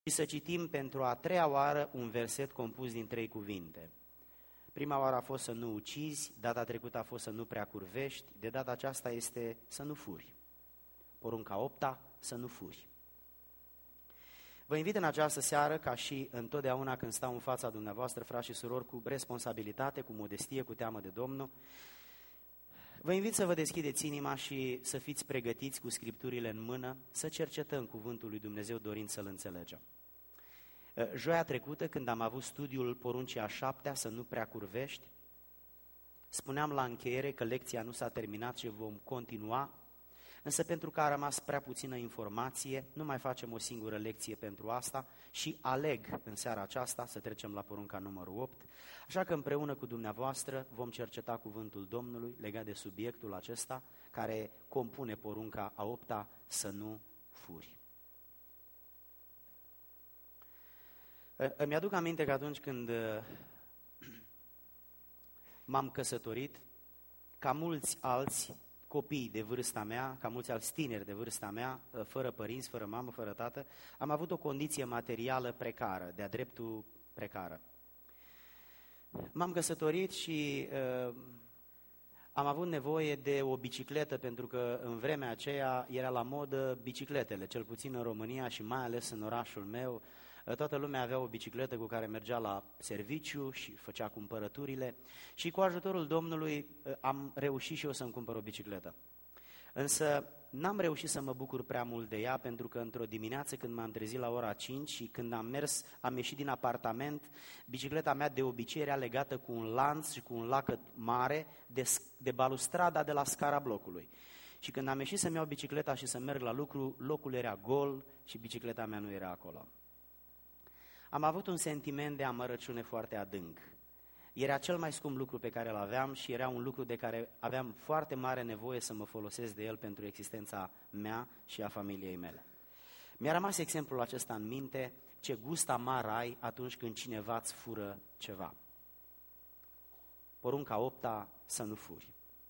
și să citim pentru a treia oară un verset compus din 3 cuvinte. Prima oară a fost să nu ucizi, data trecută a fost să nu prea curvești, de data aceasta este să nu furi. Porunca 8-a, să nu furi. Vă invit în această seară, ca și întotdeauna când stau în fața dumneavoastră, frați și surori, cu responsabilitate, cu modestie, cu teamă de Domnul, vă invit să vă deschideți inima și să fiți pregătiți cu Scripturile în mână, să cercetăm cuvântul lui Dumnezeu dorind să-L înțelegem. Joia trecută, când am avut studiul poruncii a 7-a, să nu prea curvești, spuneam la încheiere că lecția nu s-a terminat și vom continua, însă pentru că a rămas prea puțină informație, nu mai facem o singură lecție pentru asta și aleg în seara aceasta să trecem la porunca numărul 8, așa că împreună cu dumneavoastră vom cerceta cuvântul Domnului legat de subiectul acesta care compune porunca a 8-a, să nu furi. Îmi aduc aminte că atunci când m-am căsătorit, ca mulți alți copii de vârsta mea, ca mulți alți tineri de vârsta mea, fără părinți, fără mamă, fără tată, am avut o condiție materială precară, de-a dreptul precară. M-am căsătorit și am avut nevoie de o bicicletă, pentru că în vremea aceea era la modă bicicletele, cel puțin în România și mai ales în orașul meu. Toată lumea avea o bicicletă cu care mergea la serviciu și făcea cumpărăturile și cu ajutorul Domnului am reușit și eu să-mi cumpăr o bicicletă. Însă n-am reușit să mă bucur prea mult de ea, pentru că într-o dimineață când m-am trezit la ora 5 și când am ieșit din apartament, bicicleta mea de obicei era legată cu un lanț și cu un lacăt mare de balustrada de la scara blocului. Și când am ieșit să-mi iau bicicleta și să merg la lucru, locul era gol și bicicleta mea nu era acolo. Am avut un sentiment de amărăciune foarte adânc. Era cel mai scump lucru pe care îl aveam și era un lucru de care aveam foarte mare nevoie să mă folosesc de el pentru existența mea și a familiei mele. Mi-a rămas exemplul acesta în minte: ce gust amar ai atunci când cineva îți fură ceva. Porunca 8-a, să nu furi.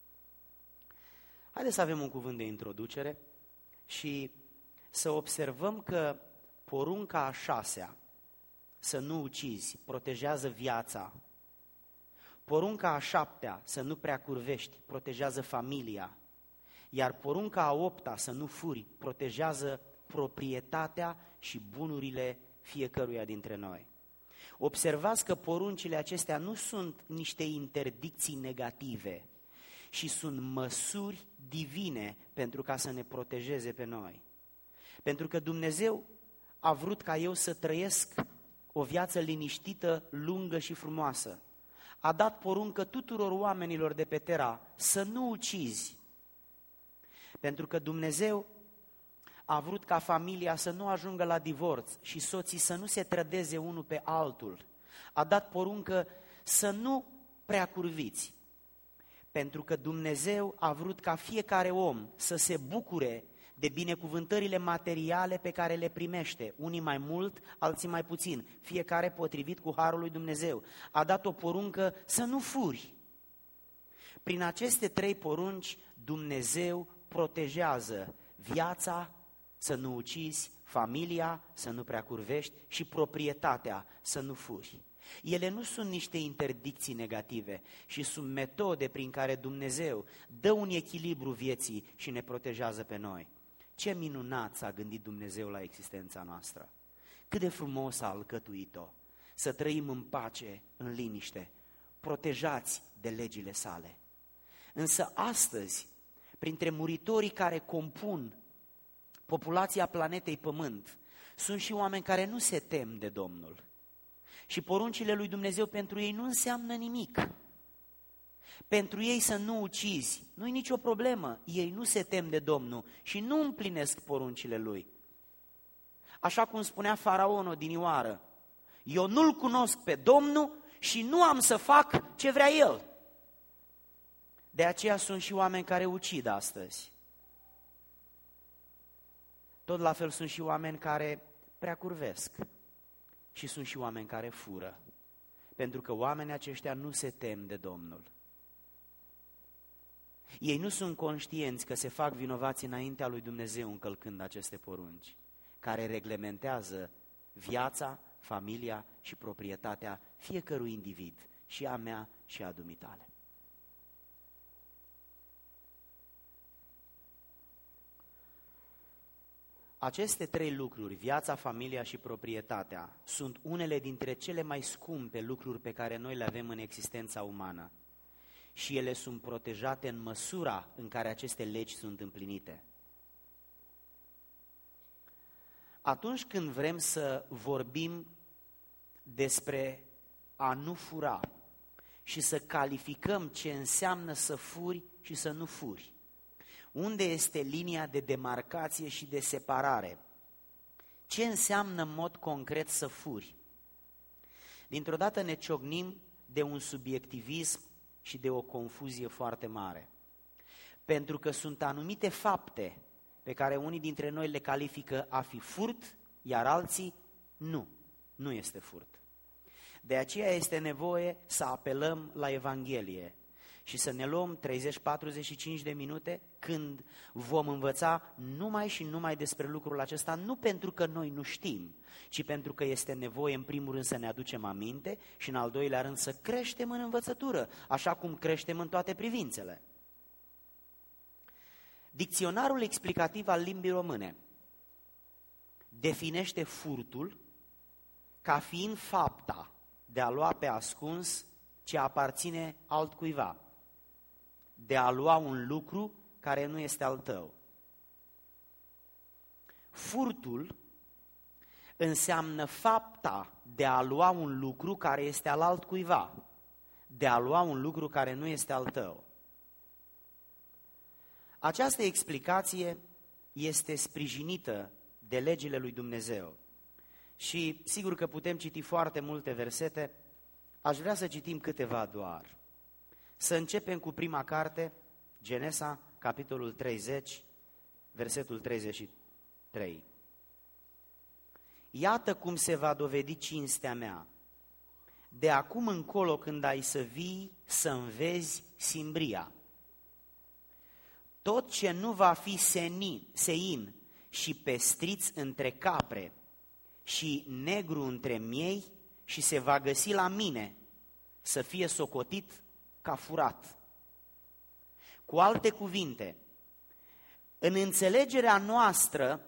Haideți să avem un cuvânt de introducere și să observăm că porunca a 6-a, să nu ucizi, protejează viața. Porunca a 7-a, să nu prea curvești, protejează familia. Iar porunca a 8-a, să nu furi, protejează proprietatea și bunurile fiecăruia dintre noi. Observați că poruncile acestea nu sunt niște interdicții negative, și sunt măsuri divine pentru ca să ne protejeze pe noi. Pentru că Dumnezeu a vrut ca eu să trăiesc o viață liniștită, lungă și frumoasă. A dat poruncă tuturor oamenilor de pe Terra să nu ucizi. Pentru că Dumnezeu a vrut ca familia să nu ajungă la divorț și soții să nu se trădeze unul pe altul. A dat poruncă să nu prea curviți. Pentru că Dumnezeu a vrut ca fiecare om să se bucure de binecuvântările materiale pe care le primește, unii mai mult, alții mai puțin, fiecare potrivit cu harul lui Dumnezeu. A dat o poruncă să nu furi. Prin aceste 3 porunci, Dumnezeu protejează viața, să nu ucizi, familia, să nu prea curvești, și proprietatea, să nu furi. Ele nu sunt niște interdicții negative, și sunt metode prin care Dumnezeu dă un echilibru vieții și ne protejează pe noi. Ce minunat s-a gândit Dumnezeu la existența noastră! Cât de frumos a alcătuit-o! Să trăim în pace, în liniște, protejați de legile sale. Însă astăzi, printre muritorii care compun populația planetei Pământ, sunt și oameni care nu se tem de Domnul. Și poruncile lui Dumnezeu pentru ei nu înseamnă nimic. Pentru ei să nu ucizi, nu-i nicio problemă, ei nu se tem de Domnul și nu împlinesc poruncile lui. Așa cum spunea faraonul odinioară: eu nu-l cunosc pe Domnul și nu am să fac ce vrea el. De aceea sunt și oameni care ucid astăzi. Tot la fel sunt și oameni care prea curvesc. Și sunt și oameni care fură, pentru că oamenii aceștia nu se tem de Domnul. Ei nu sunt conștienți că se fac vinovați înaintea lui Dumnezeu încălcând aceste porunci, care reglementează viața, familia și proprietatea fiecărui individ, și a mea și a dumitale. Aceste trei lucruri, viața, familia și proprietatea, sunt unele dintre cele mai scumpe lucruri pe care noi le avem în existența umană și ele sunt protejate în măsura în care aceste legi sunt împlinite. Atunci când vrem să vorbim despre a nu fura și să calificăm ce înseamnă să furi și să nu furi, unde este linia de demarcație și de separare? Ce înseamnă în mod concret să furi? Dintr-o dată ne ciocnim de un subiectivism și de o confuzie foarte mare. Pentru că sunt anumite fapte pe care unii dintre noi le califică a fi furt, iar alții nu este furt. De aceea este nevoie să apelăm la Evanghelie și să ne luăm 30-45 de minute când vom învăța numai și numai despre lucrul acesta, nu pentru că noi nu știm, ci pentru că este nevoie în primul rând să ne aducem aminte și în al doilea rând să creștem în învățătură, așa cum creștem în toate privințele. Dicționarul explicativ al limbii române definește furtul ca fiind fapta de a lua pe ascuns ce aparține altcuiva, de a lua un lucru care nu este al tău. Furtul înseamnă fapta de a lua un lucru care este al altcuiva, de a lua un lucru care nu este al tău. Această explicație este sprijinită de legile lui Dumnezeu și sigur că putem citi foarte multe versete, aș vrea să citim câteva doar. Să începem cu prima carte, Genesa, capitolul 30, versetul 33. Iată cum se va dovedi cinstea mea. De acum încolo când ai să vii, să învezi simbria. Tot ce nu va fi sein și pestriț între capre și negru între miei și se va găsi la mine, să fie socotit ca furat. Cu alte cuvinte, în înțelegerea noastră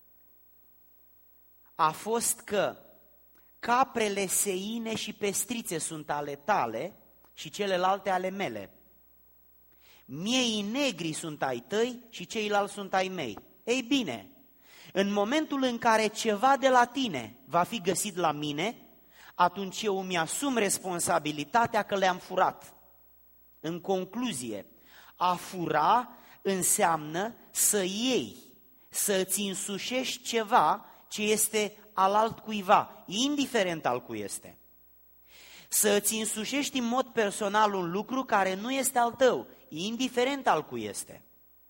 a fost că caprele seine și pestrițe sunt ale tale și celelalte ale mele. Miei negri sunt ai tăi și ceilalți sunt ai mei. Ei bine, în momentul în care ceva de la tine va fi găsit la mine, atunci eu îmi asum responsabilitatea că le-am furat. În concluzie, a fura înseamnă să iei, să îți însușești ceva ce este al altcuiva, indiferent al cui este. Să îți însușești în mod personal un lucru care nu este al tău, indiferent al cui este.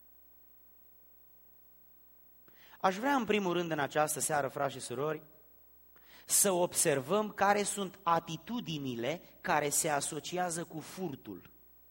Aș vrea în primul rând în această seară, frați și surori, să observăm care sunt atitudinile care se asociază cu furtul.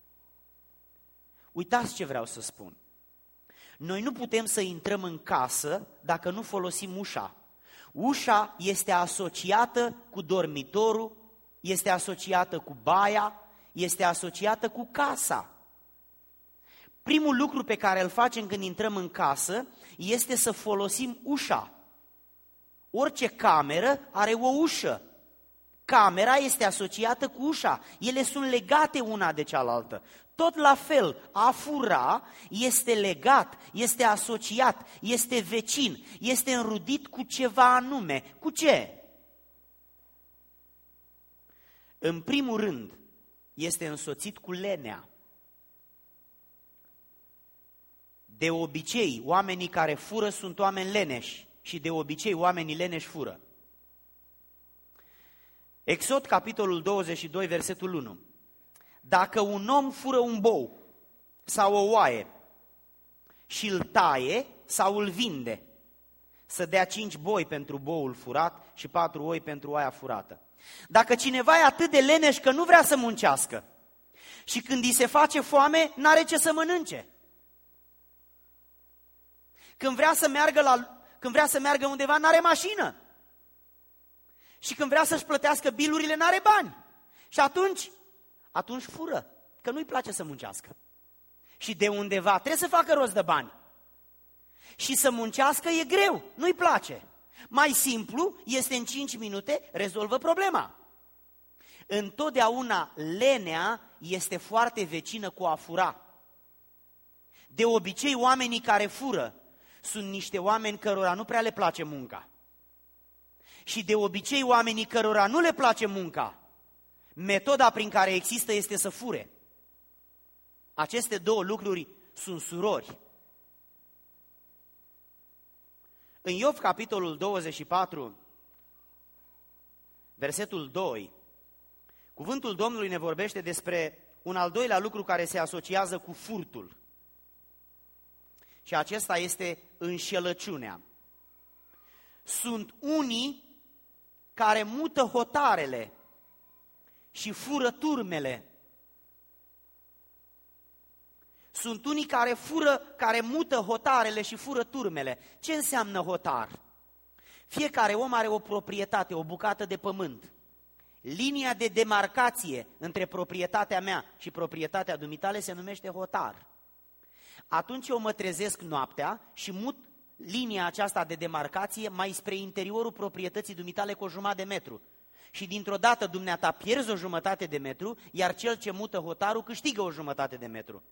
Uitați ce vreau să spun. Noi nu putem să intrăm în casă dacă nu folosim ușa. Ușa este asociată cu dormitorul, este asociată cu baia, este asociată cu casa. Primul lucru pe care îl facem când intrăm în casă este să folosim ușa. Orice cameră are o ușă. Camera este asociată cu ușa. Ele sunt legate una de cealaltă. Tot la fel, a fura este legat, este asociat, este vecin, este înrudit cu ceva anume. Cu ce? În primul rând, este însoțit cu lenea. De obicei, oamenii care fură sunt oameni leneși și de obicei oamenii leneși fură. Exod, capitolul 22, versetul 1. Dacă un om fură un bou sau o oaie și îl taie sau îl vinde, să dea 5 boi pentru boul furat și 4 oi pentru oaia furată. Dacă cineva e atât de leneș că nu vrea să muncească și când îi se face foame, n-are ce să mănânce. Când vrea să meargă undeva, n-are mașină. Și când vrea să-și plătească bilurile, n-are bani. Și atunci fură, că nu-i place să muncească. Și de undeva trebuie să facă rost de bani. Și să muncească e greu, nu-i place. Mai simplu este în 5 minute, rezolvă problema. Întotdeauna lenea este foarte vecină cu a fura. De obicei, oamenii care fură sunt niște oameni cărora nu prea le place munca. Și de obicei, oamenii cărora nu le place munca, metoda prin care există este să fure. Aceste două lucruri sunt surori. În Iov, capitolul 24, versetul 2, cuvântul Domnului ne vorbește despre un al doilea lucru care se asociază cu furtul. Și acesta este înșelăciunea. Sunt unii care mută hotarele și fură turmele. Sunt unii care care mută hotarele și fură turmele. Ce înseamnă hotar? Fiecare om are o proprietate, o bucată de pământ. Linia de demarcație între proprietatea mea și proprietatea dumitale se numește hotar. Atunci eu mă trezesc noaptea și mut linia aceasta de demarcație mai spre interiorul proprietății dumitale cu o jumătate de metru. Și dintr-o dată dumneata pierzi o jumătate de metru, iar cel ce mută hotarul câștigă o jumătate de metru.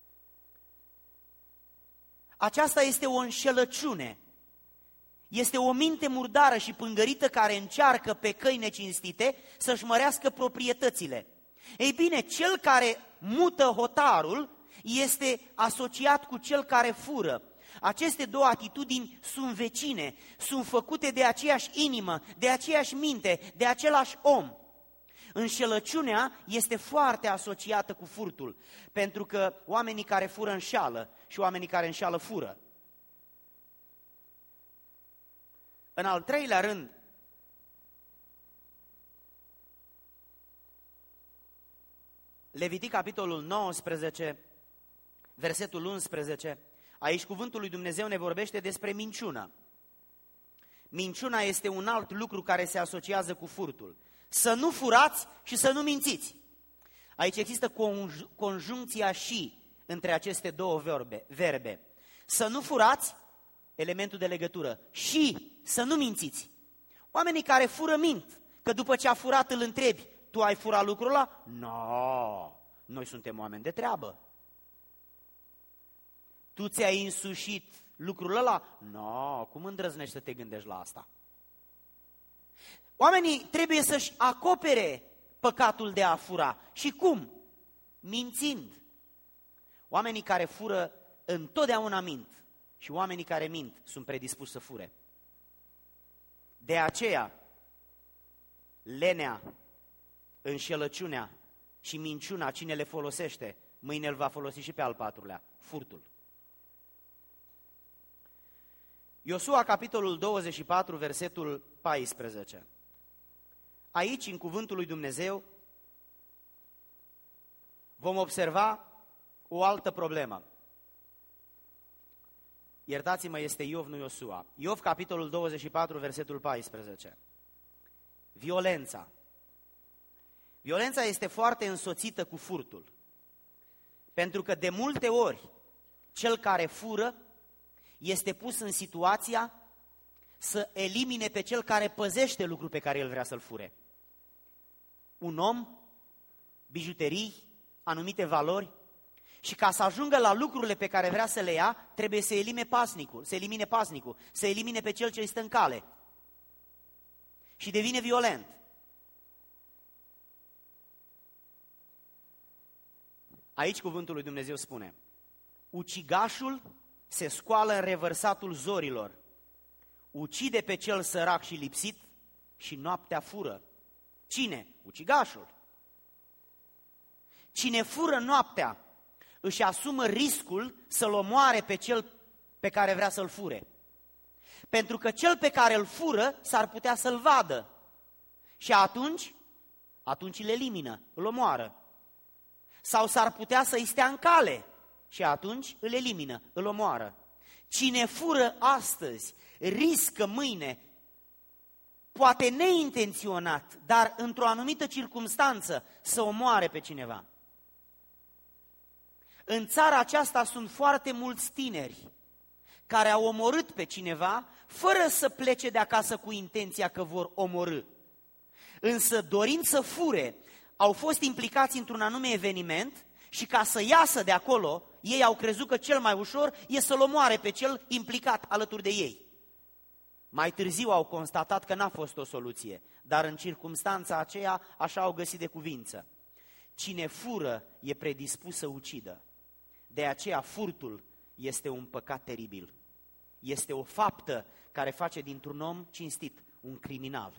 Aceasta este o înșelăciune. Este o minte murdară și pângărită care încearcă pe căi necinstite să-și mărească proprietățile. Ei bine, cel care mută hotarul este asociat cu cel care fură. Aceste două atitudini sunt vecine, sunt făcute de aceeași inimă, de aceeași minte, de același om. Înșelăciunea este foarte asociată cu furtul, pentru că oamenii care fură înșeală și oamenii care înșeală fură. În al treilea rând, Levitic, capitolul 19, versetul 11, aici cuvântul lui Dumnezeu ne vorbește despre minciună. Minciuna este un alt lucru care se asociază cu furtul. Să nu furați și să nu mințiți. Aici există conjuncția și între aceste două verbe. Să nu furați, elementul de legătură, și să nu mințiți. Oamenii care fură mint, că după ce a furat îl întrebi, tu ai furat lucrul ăla? No, noi suntem oameni de treabă. Tu ți-ai însușit lucrul ăla? No, cum îndrăznești să te gândești la asta? Oamenii trebuie să-și acopere păcatul de a fura. Și cum? Mințind. Oamenii care fură întotdeauna mint și oamenii care mint sunt predispuși să fure. De aceea, lenea, înșelăciunea și minciuna, cine le folosește, mâine îl va folosi și pe al patrulea, furtul. Iosua, capitolul 24, versetul 14. Aici, în cuvântul lui Dumnezeu, vom observa o altă problemă. Iertați-mă, este Iov, nu Iosua. Iov, capitolul 24, versetul 14. Violența. Violența este foarte însoțită cu furtul. Pentru că de multe ori, cel care fură este pus în situația să elimine pe cel care păzește lucrul pe care el vrea să-l fure. Un om, bijuterii, anumite valori, și ca să ajungă la lucrurile pe care vrea să le ia, trebuie să elimine pasnicul, să elimine pe cel ce îi stă în cale. Și devine violent. Aici cuvântul lui Dumnezeu spune: ucigașul se scoală în revărsatul zorilor, ucide pe cel sărac și lipsit și noaptea fură. Cine? Ucigașul. Cine fură noaptea își asumă riscul să-l omoare pe cel pe care vrea să-l fure. Pentru că cel pe care îl fură s-ar putea să-l vadă. Și atunci îl elimină, îl omoară. Sau s-ar putea să-i stea în cale și atunci îl elimină, îl omoară. Cine fură astăzi, riscă mâine poate neintenționat, dar într-o anumită circumstanță, să omoare pe cineva. În țara aceasta sunt foarte mulți tineri care au omorât pe cineva fără să plece de acasă cu intenția că vor omorî. Însă, dorind să fure, au fost implicați într-un anume eveniment și ca să iasă de acolo, ei au crezut că cel mai ușor e să-l omoare pe cel implicat alături de ei. Mai târziu au constatat că n-a fost o soluție, dar în circumstanța aceea așa au găsit de cuvință. Cine fură e predispus să ucidă. De aceea furtul este un păcat teribil. Este o faptă care face dintr-un om cinstit un criminal.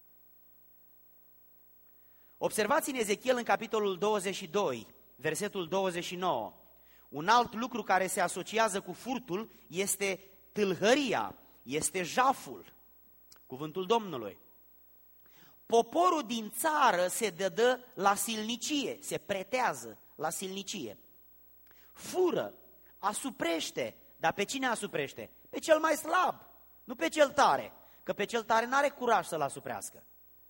Observați în Ezechiel în capitolul 22, versetul 29. Un alt lucru care se asociază cu furtul este tâlhăria, este jaful, cuvântul Domnului. Poporul din țară se dădă la silnicie, se pretează la silnicie. Fură, asuprește, dar pe cine asuprește? Pe cel mai slab, nu pe cel tare, că pe cel tare n-are curaj să-l asuprească.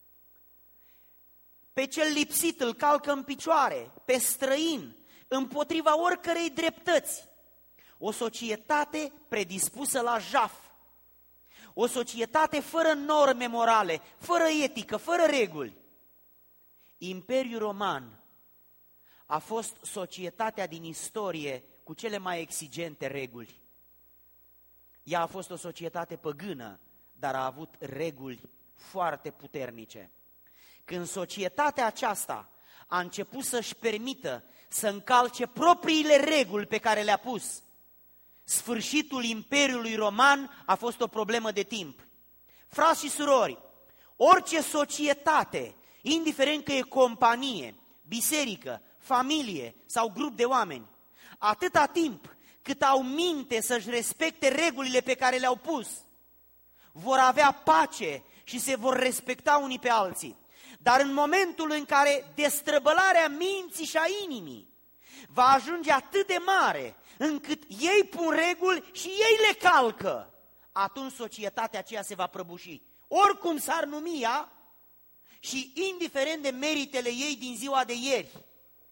Pe cel lipsit îl calcă în picioare, pe străin, împotriva oricărei dreptăți. O societate predispusă la jaf, o societate fără norme morale, fără etică, fără reguli. Imperiul Roman a fost societatea din istorie cu cele mai exigente reguli. Ea a fost o societate păgână, dar a avut reguli foarte puternice. Când societatea aceasta a început să-și permită să încalce propriile reguli pe care le-a pus, sfârșitul Imperiului Roman a fost o problemă de timp. Frați și surori, orice societate, indiferent că e companie, biserică, familie sau grup de oameni, atâta timp cât au minte să-și respecte regulile pe care le-au pus, vor avea pace și se vor respecta unii pe alții. Dar în momentul în care destrăbălarea minții și a inimii va ajunge atât de mare încât ei pun reguli și ei le calcă, atunci societatea aceea se va prăbuși. Oricum s-ar numi ea și indiferent de meritele ei din ziua de ieri.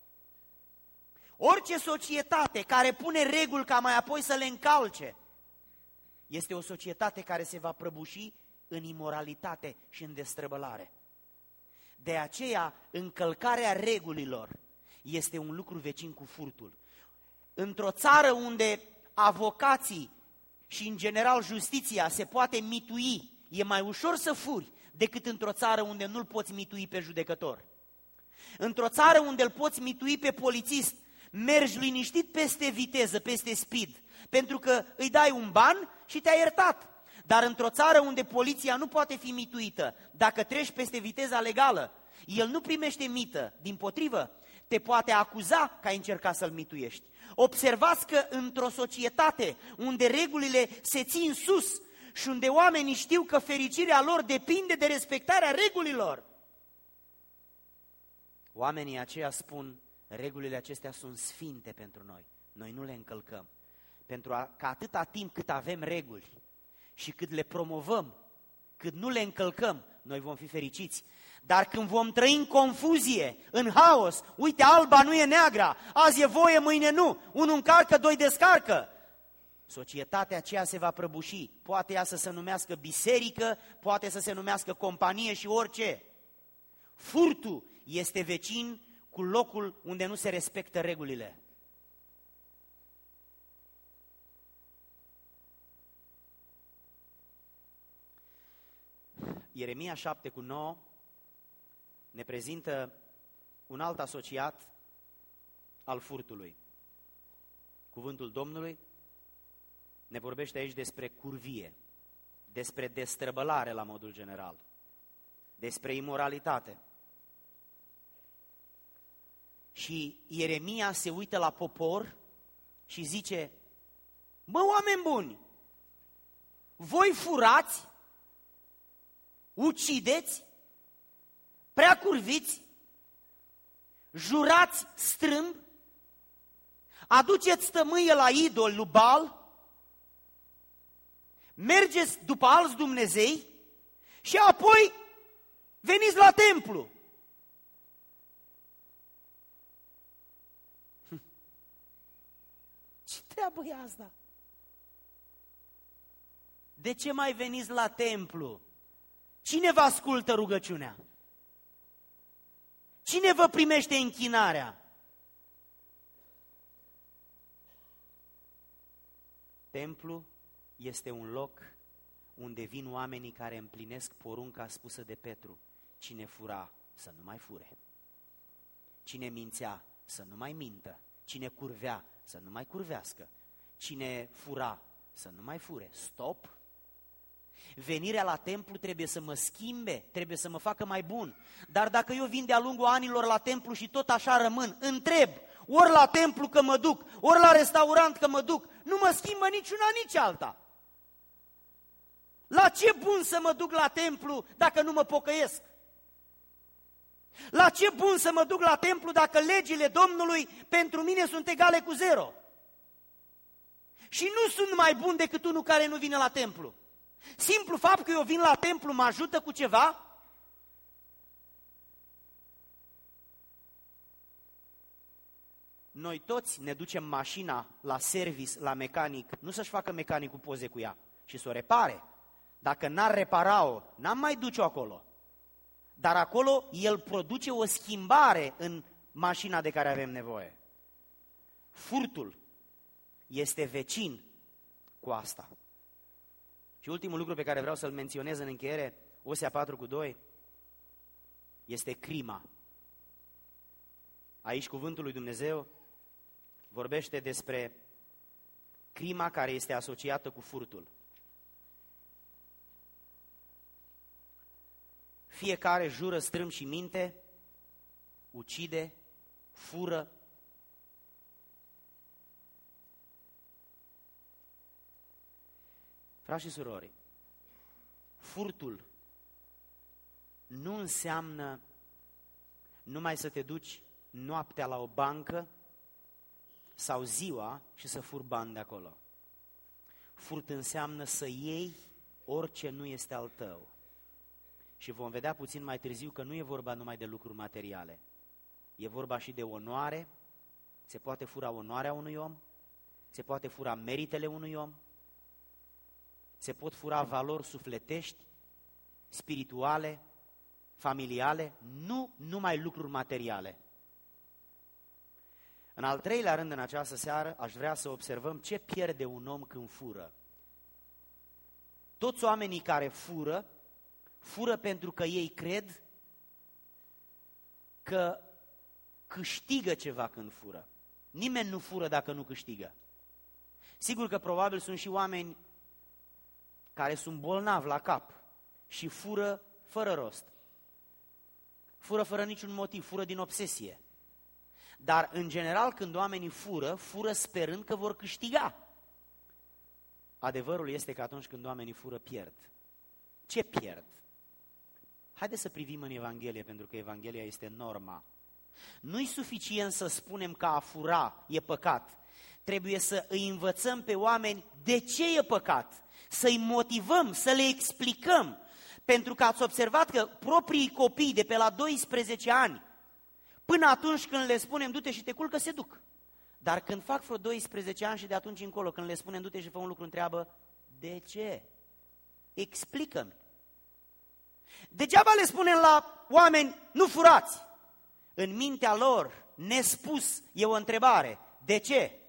Orice societate care pune reguli ca mai apoi să le încalce, este o societate care se va prăbuși în imoralitate și în destrăbălare. De aceea, încălcarea regulilor este un lucru vecin cu furtul. Într-o țară unde avocații și, în general, justiția se poate mitui, e mai ușor să furi decât într-o țară unde nu-l poți mitui pe judecător. Într-o țară unde îl poți mitui pe polițist, mergi liniștit peste viteză, peste speed, pentru că îi dai un ban și te-a iertat. Dar într-o țară unde poliția nu poate fi mituită, dacă treci peste viteza legală, el nu primește mită, dimpotrivă, te poate acuza că ai încercat să-l mituiești. Observați că într-o societate unde regulile se țin sus și unde oamenii știu că fericirea lor depinde de respectarea regulilor, oamenii aceia spun, regulile acestea sunt sfinte pentru noi, noi nu le încălcăm. Că atâta timp cât avem reguli și cât le promovăm, cât nu le încălcăm, noi vom fi fericiți. Dar când vom trăi în confuzie, în haos, uite, alba nu e neagra, azi e voie, mâine nu, unul încarcă, doi descarcă, societatea aceea se va prăbuși. Poate ea să se numească biserică, poate să se numească companie și orice. Furtul este vecin cu locul unde nu se respectă regulile. Ieremia 7:9 ne prezintă un alt asociat al furtului. Cuvântul Domnului ne vorbește aici despre curvie, despre destrăbălare la modul general, despre imoralitate. Și Ieremia se uită la popor și zice, mă, oameni buni, voi furați, ucideți, prea curviți, jurați strâmb, aduceți tămâie la idol lui Baal, mergeți după alți Dumnezei și apoi veniți la templu. Ce treabă e asta? De ce mai veniți la templu? Cine vă ascultă rugăciunea? Cine vă primește închinarea? Templu este un loc unde vin oamenii care împlinesc porunca spusă de Petru. Cine fura, să nu mai fure. Cine mințea, să nu mai mintă. Cine curvea, să nu mai curvească. Cine fura, să nu mai fure. Stop! Venirea la templu trebuie să mă schimbe, trebuie să mă facă mai bun. Dar dacă eu vin de-a lungul anilor la templu și tot așa rămân, întreb, ori la templu că mă duc, ori la restaurant că mă duc, nu mă schimbă nici una, nici alta. La ce bun să mă duc la templu dacă nu mă pocăiesc? La ce bun să mă duc la templu dacă legile Domnului pentru mine sunt egale cu 0? Și nu sunt mai bun decât unul care nu vine la templu. Simplu fapt că eu vin la templu mă ajută cu ceva? Noi toți ne ducem mașina la service, la mecanic, nu să-și facă mecanicul poze cu ea și să o repare. Dacă n-ar repara-o, n-am mai duce-o acolo. Dar acolo el produce o schimbare în mașina de care avem nevoie. Furtul este vecin cu asta. Și ultimul lucru pe care vreau să-l menționez în încheiere, Osea 4:2, este crima. Aici cuvântul lui Dumnezeu vorbește despre crima care este asociată cu furtul. Fiecare jură strâmb și minte, ucide, fură. Frați și surori, furtul nu înseamnă numai să te duci noaptea la o bancă sau ziua și să furi bani de acolo. Furt înseamnă să iei orice nu este al tău. Și vom vedea puțin mai târziu că nu e vorba numai de lucruri materiale. E vorba și de onoare, se poate fura onoarea unui om, se poate fura meritele unui om, se pot fura valori sufletești, spirituale, familiale, nu numai lucruri materiale. În al treilea rând, în această seară, aș vrea să observăm ce pierde un om când fură. Toți oamenii care fură, fură pentru că ei cred că câștigă ceva când fură. Nimeni nu fură dacă nu câștigă. Sigur că probabil sunt și oameni care sunt bolnavi la cap și fură fără rost. Fură fără niciun motiv, fură din obsesie. Dar, în general, când oamenii fură, fură sperând că vor câștiga. Adevărul este că atunci când oamenii fură, pierd. Ce pierd? Haideți să privim în Evanghelie, pentru că Evanghelia este norma. Nu-i suficient să spunem că a fura e păcat. Trebuie să îi învățăm pe oameni de ce e păcat. Să-i motivăm, să le explicăm. Pentru că ați observat că proprii copii de pe la 12 ani, până atunci când le spunem du-te și te culcă, se duc. Dar când fac vreo 12 ani și de atunci încolo, când le spunem du-te și fă un lucru, întreabă, de ce? Explică-mi. Degeaba le spunem la oameni, nu furați. În mintea lor, nespus, e o întrebare, de ce?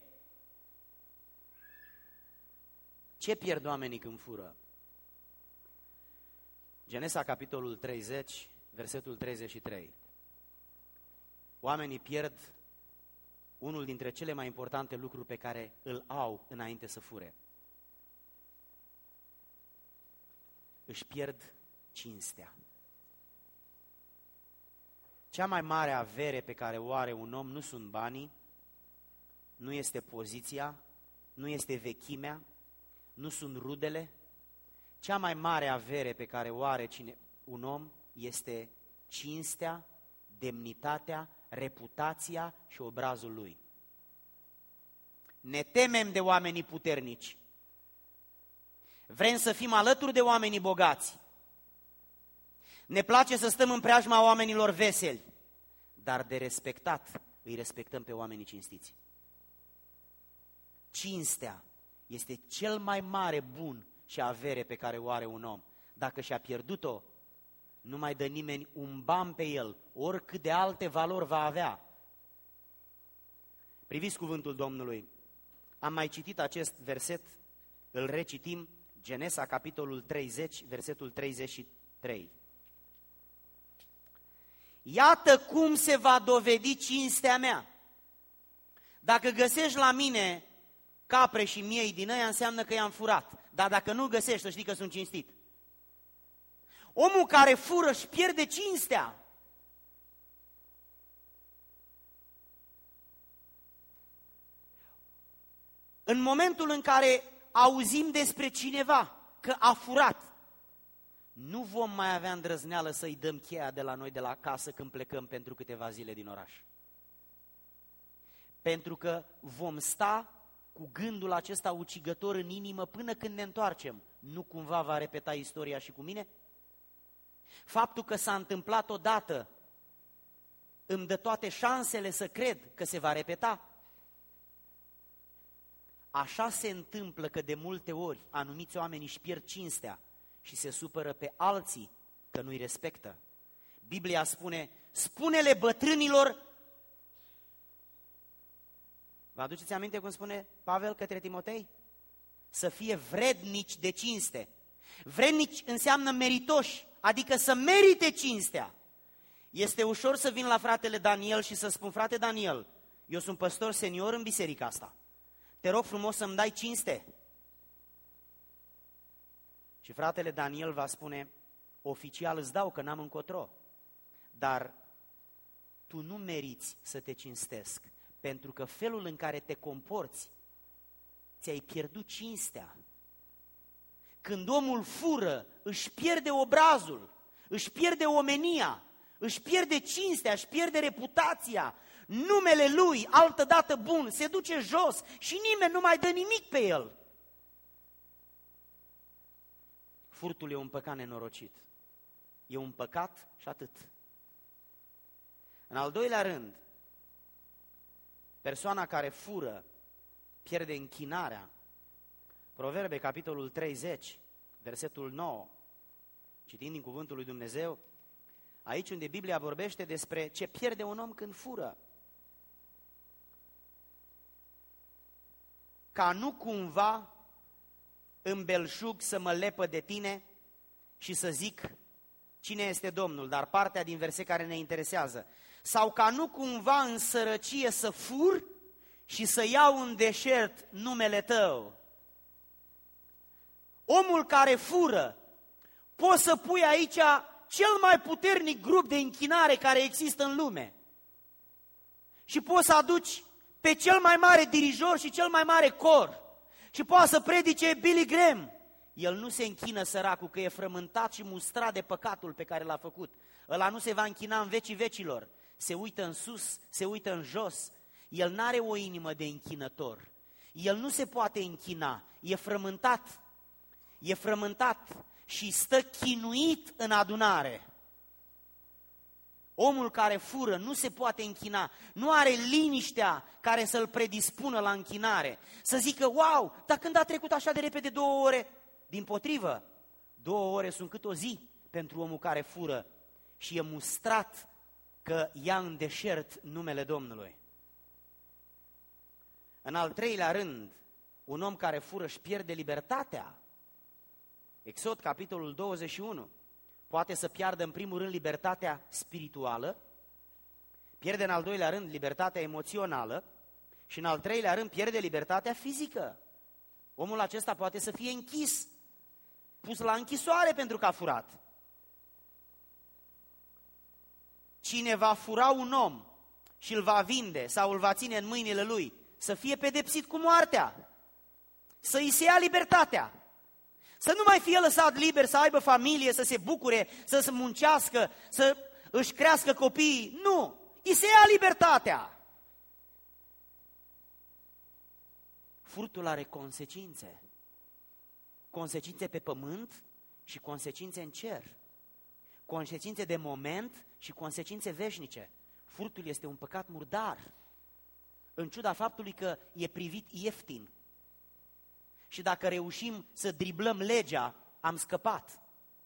Ce pierd oamenii când fură? Genesa, capitolul 30, versetul 33. Oamenii pierd unul dintre cele mai importante lucruri pe care îl au înainte să fure. Își pierd cinstea. Cea mai mare avere pe care o are un om nu sunt banii, nu este poziția, nu este vechimea, nu sunt rudele. Cea mai mare avere pe care o are un om este cinstea, demnitatea, reputația și obrazul lui. Ne temem de oamenii puternici. Vrem să fim alături de oamenii bogați. Ne place să stăm în preajma oamenilor veseli, dar de respectat îi respectăm pe oamenii cinstiți. Cinstea este cel mai mare bun și avere pe care o are un om. Dacă și-a pierdut-o, nu mai dă nimeni un ban pe el, oricât de alte valori va avea. Priviți cuvântul Domnului. Am mai citit acest verset, îl recitim, Genesa, capitolul 30, versetul 33. Iată cum se va dovedi cinstea mea. Dacă găsești la mine capre și miei din ăia, înseamnă că i-am furat. Dar dacă nu găsești, să știi că sunt cinstit. Omul care fură își pierde cinstea. În momentul în care auzim despre cineva că a furat, nu vom mai avea îndrăzneală să-i dăm cheia de la noi de la casă când plecăm pentru câteva zile din oraș. Pentru că vom sta cu gândul acesta ucigător în inimă până când ne întoarcem. Nu cumva va repeta istoria și cu mine? Faptul că s-a întâmplat odată îmi dă toate șansele să cred că se va repeta. Așa se întâmplă că de multe ori anumiți oameni își pierd cinstea și se supără pe alții că nu-i respectă. Biblia spune, spune-le bătrânilor. Vă aduceți aminte cum spune Pavel către Timotei? Să fie vrednici de cinste. Vrednici înseamnă meritoși, adică să merite cinstea. Este ușor să vin la fratele Daniel și să spun, frate Daniel, eu sunt păstor senior în biserica asta. Te rog frumos să-mi dai cinste. Și fratele Daniel va spune, oficial îți dau că n-am încotro, dar tu nu meriți să te cinstesc, pentru că felul în care te comporți, ți-ai pierdut cinstea. Când omul fură, își pierde obrazul, își pierde omenia, își pierde cinstea, își pierde reputația, numele lui, altădată bun, se duce jos și nimeni nu mai dă nimic pe el. Furtul e un păcat nenorocit. E un păcat și atât. În al doilea rând, persoana care fură pierde închinarea. Proverbe, capitolul 30, versetul 9, citind din cuvântul lui Dumnezeu, aici unde Biblia vorbește despre ce pierde un om când fură. Ca nu cumva în belșug să mă lepă de tine și să zic cine este Domnul, dar partea din verset care ne interesează. Sau ca nu cumva în sărăcie să fur și să iau în deșert numele tău. Omul care fură, poți să pui aici cel mai puternic grup de închinare care există în lume. Și poți să aduci pe cel mai mare dirijor și cel mai mare cor. Și poate să predice Billy Graham. El nu se închină, săracul, că e frământat și mustrat de păcatul pe care l-a făcut. Ăla nu se va închina în vecii vecilor. Se uită în sus, se uită în jos. El n-are o inimă de închinător. El nu se poate închina. E frământat. E frământat și stă chinuit în adunare. Omul care fură nu se poate închina, nu are liniștea care să-l predispună la închinare. Să zică, wow, dar când a trecut așa de repede 2 ore? Dimpotrivă, 2 ore sunt cât o zi pentru omul care fură și e mustrat că ia în deșert numele Domnului. În al treilea rând, un om care fură își pierde libertatea. Exod, capitolul 21. Poate să piardă în primul rând libertatea spirituală, pierde în al doilea rând libertatea emoțională și în al treilea rând pierde libertatea fizică. Omul acesta poate să fie închis, pus la închisoare pentru că a furat. Cine va fura un om și îl va vinde sau îl va ține în mâinile lui, să fie pedepsit cu moartea, să îi se ia libertatea. Să nu mai fie lăsat liber, să aibă familie, să se bucure, să se muncească, să își crească copiii. Nu! Îi se ia libertatea. Furtul are consecințe. Consecințe pe pământ și consecințe în cer. consecințe de moment și consecințe veșnice. Furtul este un păcat murdar, în ciuda faptului că e privit ieftin. Și dacă reușim să driblăm legea, am scăpat.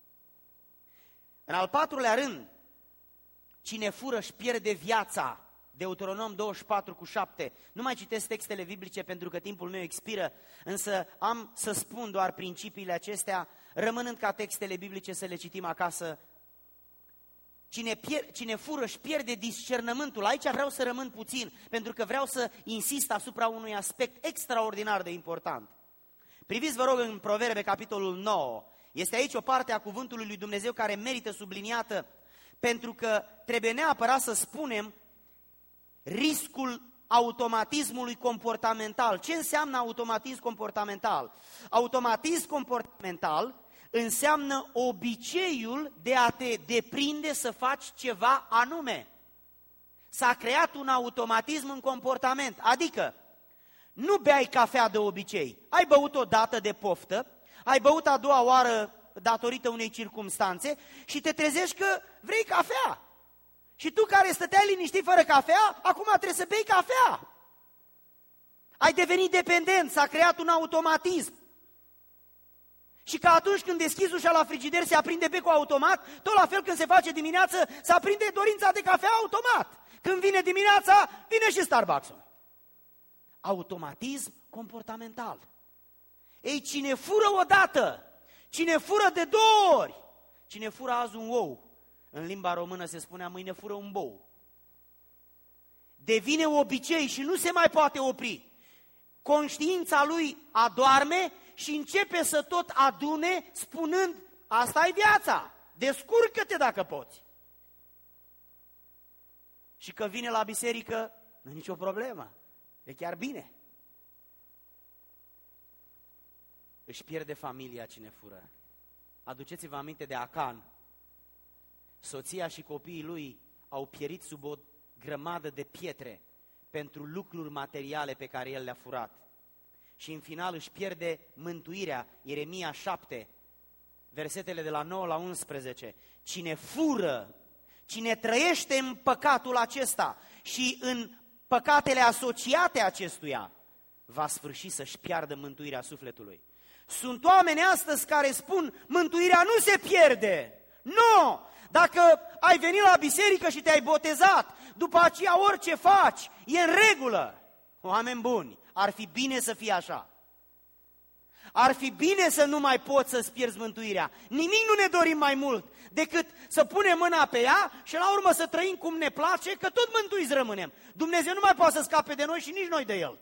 În al patrulea rând, cine fură își pierde viața. Deuteronom 24:7. Nu mai citesc textele biblice pentru că timpul meu expiră, însă am să spun doar principiile acestea, rămânând ca textele biblice să le citim acasă. Cine fură își pierde discernământul. Aici vreau să rămân puțin, pentru că vreau să insist asupra unui aspect extraordinar de important. Priviți, vă rog, în Proverbe, capitolul 9. Este aici o parte a cuvântului lui Dumnezeu care merită subliniată, pentru că trebuie neapărat să spunem riscul automatismului comportamental. Ce înseamnă automatism comportamental? Automatism comportamental înseamnă obiceiul de a te deprinde să faci ceva anume. S-a creat un automatism în comportament, adică nu beai cafea de obicei, ai băut o dată de poftă, ai băut a doua oară datorită unei circumstanțe și te trezești că vrei cafea. Și tu care stăteai liniștit fără cafea, acum trebuie să bei cafea. Ai devenit dependent, s-a creat un automatism. Și că atunci când deschizi ușa la frigider se aprinde becul automat, tot la fel când se face dimineață, se aprinde dorința de cafea automat. Când vine dimineața, vine și Starbucks-ul. Automatism comportamental. Ei, cine fură odată, cine fură de 2 ori, cine fură azi un ou, în limba română se spunea mâine fură un bou, devine obicei și nu se mai poate opri. Conștiința lui adoarme și începe să tot adune spunând, asta e viața, descurcă-te dacă poți. Și că vine la biserică, nu e nicio problemă, e chiar bine. Își pierde familia cine fură. Aduceți-vă aminte de Acan. Soția și copiii lui au pierit sub o grămadă de pietre pentru lucruri materiale pe care el le-a furat. Și în final își pierde mântuirea. Ieremia 7, versetele de la 9 la 11. Cine fură, cine trăiește în păcatul acesta și în păcatele asociate acestuia, va sfârși să-și piardă mântuirea sufletului. Sunt oameni astăzi care spun, mântuirea nu se pierde. Nu! Dacă ai venit la biserică și te-ai botezat, după aceea orice faci, e în regulă. Oameni buni, ar fi bine să fie așa. Ar fi bine să nu mai poți să-ți pierzi mântuirea. Nimic nu ne dorim mai mult decât să punem mâna pe ea și la urmă să trăim cum ne place, că tot mântuiți rămânem. Dumnezeu nu mai poate să scape de noi și nici noi de El.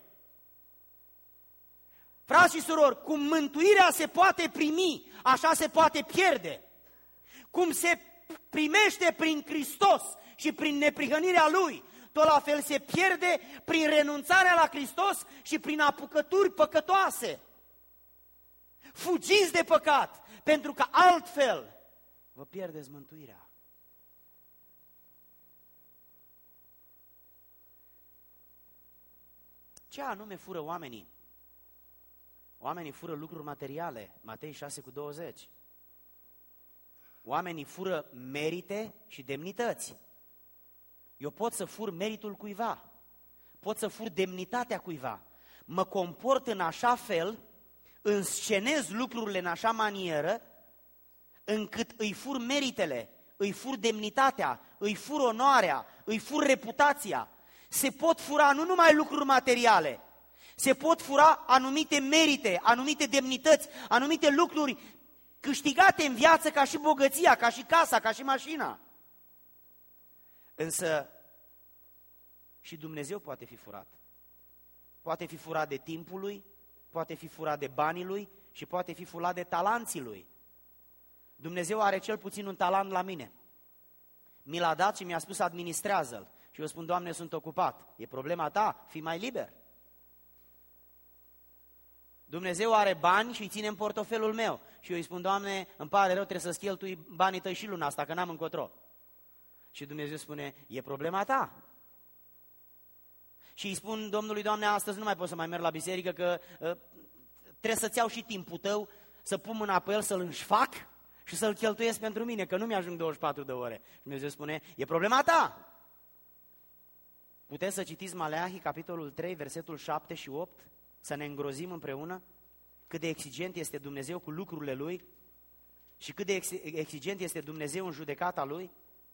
Frați și surori, cum mântuirea se poate primi, așa se poate pierde. Cum se primește prin Hristos și prin neprihănirea Lui, tot la fel se pierde prin renunțarea la Hristos și prin apucături păcătoase. Fugiți de păcat, pentru că altfel vă pierdeți mântuirea. Ce anume fură oamenii? Oamenii fură lucruri materiale, Matei 6:20. Oamenii fură merite și demnități. Eu pot să fur meritul cuiva, pot să fur demnitatea cuiva, mă comport în așa fel, înscenez lucrurile în așa manieră, încât îi fur meritele, îi fur demnitatea, îi fur onoarea, îi fur reputația. Se pot fura nu numai lucruri materiale, se pot fura anumite merite, anumite demnități, anumite lucruri câștigate în viață ca și bogăția, ca și casa, ca și mașina. Însă și Dumnezeu poate fi furat. Poate fi furat de timpul lui, poate fi furat de banii lui și poate fi furat de talanții lui. Dumnezeu are cel puțin un talent la mine. Mi l-a dat și mi-a spus administrează-l. Și eu spun, Doamne, sunt ocupat. E problema ta, fii mai liber. Dumnezeu are bani și îi ține în portofelul meu. Și eu îi spun, Doamne, îmi pare rău, trebuie să-ți cheltui banii tăi și luna asta, că n-am încotro. Și Dumnezeu spune, e problema ta. Și îi spun Domnului, Doamne, astăzi nu mai pot să mai merg la biserică, că trebuie să-ți iau și timpul tău, să pun mâna pe el, să-l înșfac și să-l cheltuiesc pentru mine, că nu mi-ajung 24 de ore. Și Dumnezeu spune, e problema ta. Puteți să citiți Maleahi, capitolul 3, versetul 7 și 8, să ne îngrozim împreună cât de exigent este Dumnezeu cu lucrurile Lui și cât de exigent este Dumnezeu în judecata Lui.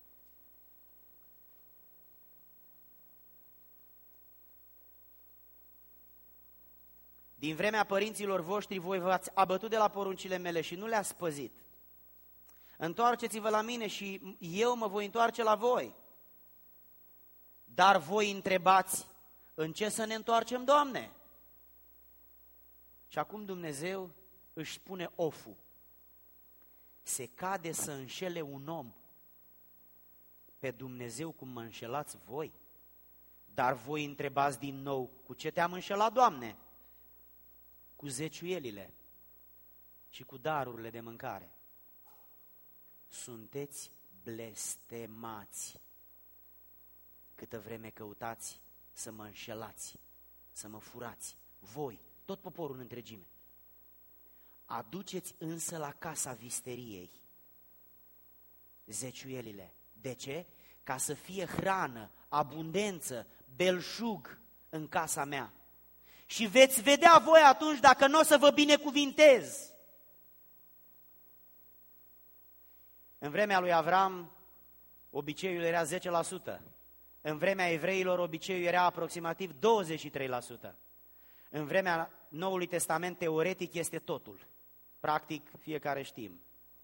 Din vremea părinților voștri voi v-ați abătut de la poruncile mele și nu le-ați păzit. Întoarceți-vă la mine și eu mă voi întoarce la voi. Dar voi întrebați, în ce să ne întoarcem, Doamne? Și acum Dumnezeu își spune oful. Se cade să înșele un om pe Dumnezeu cum mă înșelați voi? Dar voi întrebați din nou, cu ce te-am înșelat, Doamne? Cu zeciuielile și cu darurile de mâncare. Sunteți blestemați câtă vreme căutați să mă înșelați, să mă furați, voi, tot poporul în întregime. Aduceți însă la casa visteriei zeciuielile. De ce? Ca să fie hrană, abundență, belșug în casa mea. Și veți vedea voi atunci dacă nu o să vă binecuvintez. În vremea lui Avram, obiceiul era 10%. În vremea evreilor, obiceiul era aproximativ 23%. În vremea Noului Testament, teoretic, este totul. Practic, fiecare știm.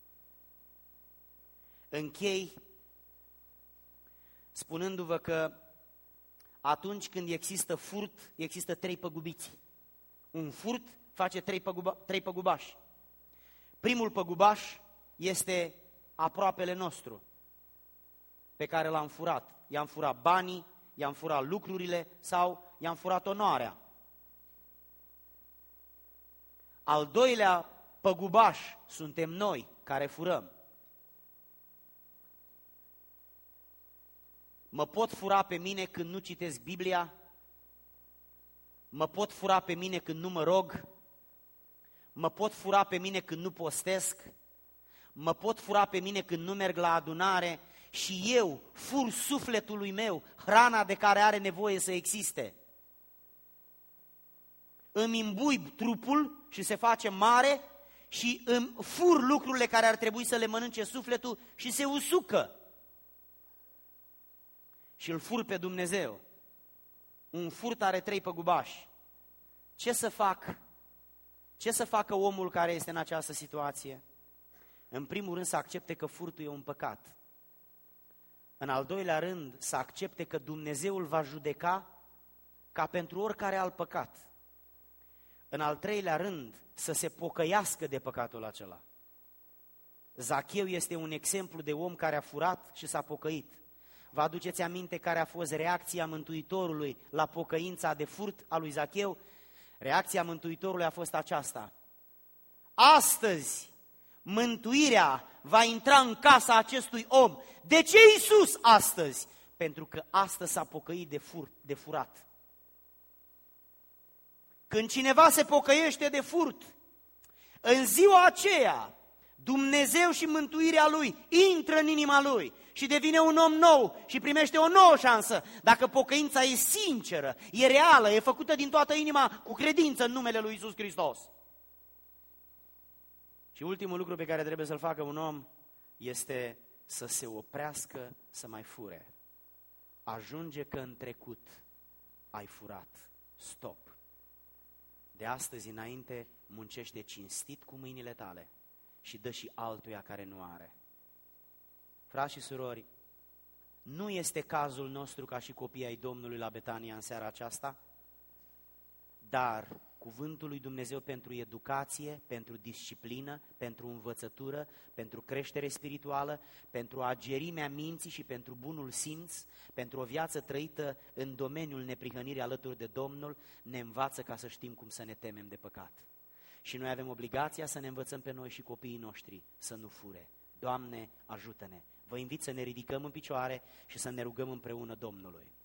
Închei spunându-vă că atunci când există furt, există 3 păgubiți. Un furt face 3 păgubași. Primul păgubaș este aproapele nostru, pe care l-am furat. I-am furat banii, i-am furat lucrurile sau i-am furat onoarea. Al doilea păgubaș suntem noi care furăm. Mă pot fura pe mine când nu citesc Biblia? Mă pot fura pe mine când nu mă rog? Mă pot fura pe mine când nu postesc? Mă pot fura pe mine când nu merg la adunare? Și eu fur sufletului meu, hrana de care are nevoie să existe. Îmi imbuib trupul și se face mare și îmi fur lucrurile care ar trebui să le mănânce sufletul și se usucă. Și îl fur pe Dumnezeu. Un furt are 3 păgubași. Ce să fac? Ce să facă omul care este în această situație? În primul rând să accepte că furtul e un păcat. În al doilea rând să accepte că Dumnezeu îl va judeca ca pentru oricare alt păcat. În al treilea rând să se pocăiască de păcatul acela. Zacheu este un exemplu de om care a furat și s-a pocăit. Vă aduceți aminte care a fost reacția Mântuitorului la pocăința de furt a lui Zacheu? Reacția Mântuitorului a fost aceasta: astăzi mântuirea va intra în casa acestui om. De ce Iisus astăzi? Pentru că astăzi s-a pocăit de furat. Când cineva se pocăiește de furt, în ziua aceea Dumnezeu și mântuirea Lui intră în inima Lui și devine un om nou și primește o nouă șansă. Dacă pocăința e sinceră, e reală, e făcută din toată inima cu credință în numele Lui Iisus Hristos. Și ultimul lucru pe care trebuie să-l facă un om este să se oprească să mai fure. Ajunge că în trecut ai furat. Stop. De astăzi înainte muncește cinstit cu mâinile tale și dă și altuia care nu are. Frați și surori, nu este cazul nostru ca și copiii ai Domnului la Betania în seara aceasta, dar cuvântul lui Dumnezeu pentru educație, pentru disciplină, pentru învățătură, pentru creștere spirituală, pentru agerimea minții și pentru bunul simț, pentru o viață trăită în domeniul neprihănirii alături de Domnul, ne învață ca să știm cum să ne temem de păcat. Și noi avem obligația să ne învățăm pe noi și copiii noștri să nu fure. Doamne, ajută-ne! Vă invit să ne ridicăm în picioare și să ne rugăm împreună Domnului.